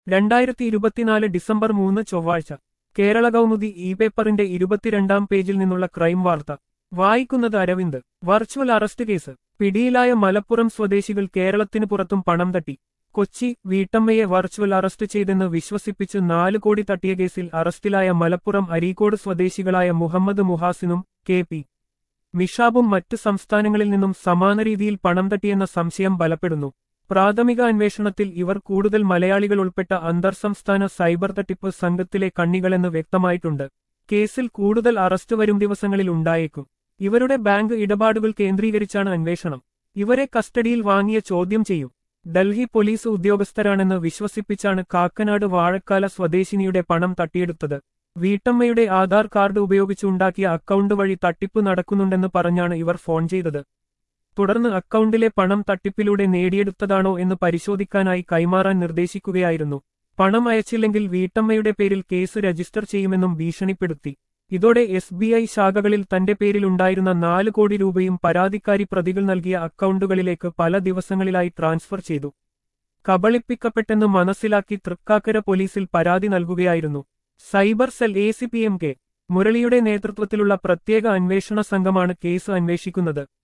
2024 December 3 ചൊവ്വാഴ്ച Kerala Kaumudi E പേപ്പറിന്റെ 22-ാം പേജിൽ നിന്നുള്ള ക്രൈം വാർത്ത വായിക്കുന്നത് അരവിന്ദ്. വെർച്വൽ അറസ്റ്റ് കേസ് പിടിയിലായ മലപ്പുറം സ്വദേശികൾ കേരളത്തിനു പുറത്തും പണം തട്ടി. കൊച്ചി വീട്ടമ്മയെ വെർച്വൽ അറസ്റ്റ് ചെയ്തെന്ന് വിശ്വസിപ്പിച്ച് 4 കോടി തട്ടിയ കേസിൽ അറസ്റ്റിലായ മലപ്പുറം അരീക്കോട് സ്വദേശികളായ മുഹമ്മദ് മുഹാസിനും കെ.പി. മിഷാബും മറ്റ് സംസ്ഥാനങ്ങളിൽ നിന്നും സമാന രീതിയിൽ പണം തട്ടിയെന്ന സംശയം ബലപ്പെടുന്നു. പ്രാഥമിക അന്വേഷണത്തിൽ ഇവർ കൂടുതൽ മലയാളികൾ ഉൾപ്പെട്ട അന്തർസംസ്ഥാന സൈബർ തട്ടിപ്പ് സംഘത്തിലെ കണ്ണികളെന്ന് വ്യക്തമായിട്ടുണ്ട്. കേസിൽ കൂടുതൽ അറസ്റ്റ് വരും ദിവസങ്ങളിൽ ഉണ്ടായേക്കും. ഇവരുടെ ബാങ്ക് ഇടപാടുകൾ കേന്ദ്രീകരിച്ചാണ് അന്വേഷണം. ഇവരെ കസ്റ്റഡിയിൽ വാങ്ങിയ ചോദ്യം ചെയ്യും. ഡൽഹി പോലീസ് ഉദ്യോഗസ്ഥരാണെന്ന് വിശ്വസിപ്പിച്ചാണ് കാക്കനാട് വാഴക്കാല സ്വദേശിനിയുടെ പണം തട്ടിയെടുത്തത്. വീട്ടമ്മയുടെ ആധാർ കാർഡ് ഉപയോഗിച്ചുണ്ടാക്കിയ അക്കൗണ്ട് വഴി തട്ടിപ്പ് നടക്കുന്നുണ്ടെന്ന് പറഞ്ഞാണ് ഇവർ ഫോൺ ചെയ്തത്. തുടർന്ന് അക്കൗണ്ടിലെ പണം തട്ടിപ്പിലൂടെ നേടിയെടുത്തതാണോ എന്ന് പരിശോധിക്കാനായി കൈമാറാൻ നിർദ്ദേശിക്കുകയായിരുന്നു. പണം അയച്ചില്ലെങ്കിൽ വീട്ടമ്മയുടെ പേരിൽ കേസ് രജിസ്റ്റർ ചെയ്യുമെന്നും ഭീഷണിപ്പെടുത്തി. ഇതോടെ SBI ശാഖകളിൽ തന്റെ പേരിലുണ്ടായിരുന്ന 4 കോടി രൂപയും പരാതിക്കാരി പ്രതികൾ നൽകിയ അക്കൗണ്ടുകളിലേക്ക് പല ദിവസങ്ങളിലായി ട്രാൻസ്ഫർ ചെയ്തു. കബളിപ്പിക്കപ്പെട്ടെന്ന് മനസ്സിലാക്കി തൃക്കാക്കര പോലീസിൽ പരാതി നൽകുകയായിരുന്നു. Cyber cell ACP M.K. മുരളിയുടെ നേതൃത്വത്തിലുള്ള പ്രത്യേക അന്വേഷണ സംഘമാണ് കേസ് അന്വേഷിക്കുന്നത്.